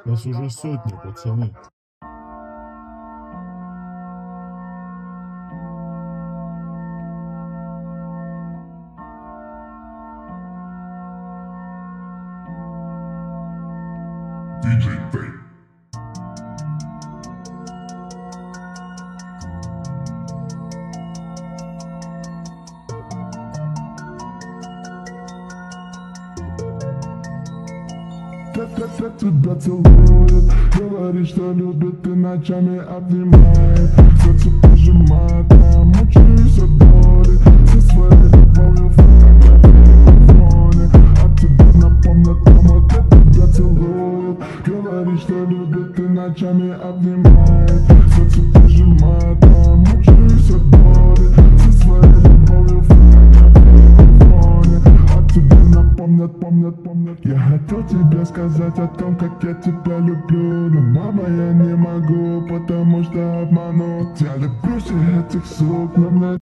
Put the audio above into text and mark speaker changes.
Speaker 1: Нас уже сотни, пацаны.
Speaker 2: DJ Fake.
Speaker 3: Тебя целует, говорит, что любит и ночами обнимает, сердце пожимает, я мучаюсь от боли, со своей любовью фотографии в фоне, а тебе напомнят, мама, как тебя целует, говорит, что любит и ночами обнимает, сердце пожимает, я мучаюсь от боли, со своей любовью фотографии в фоне, а тебе помнят. Я хотел тебе сказать о том, как я тебя люблю, но, мама, я не могу, потому что обманут. Я люблю всех этих сук, но мне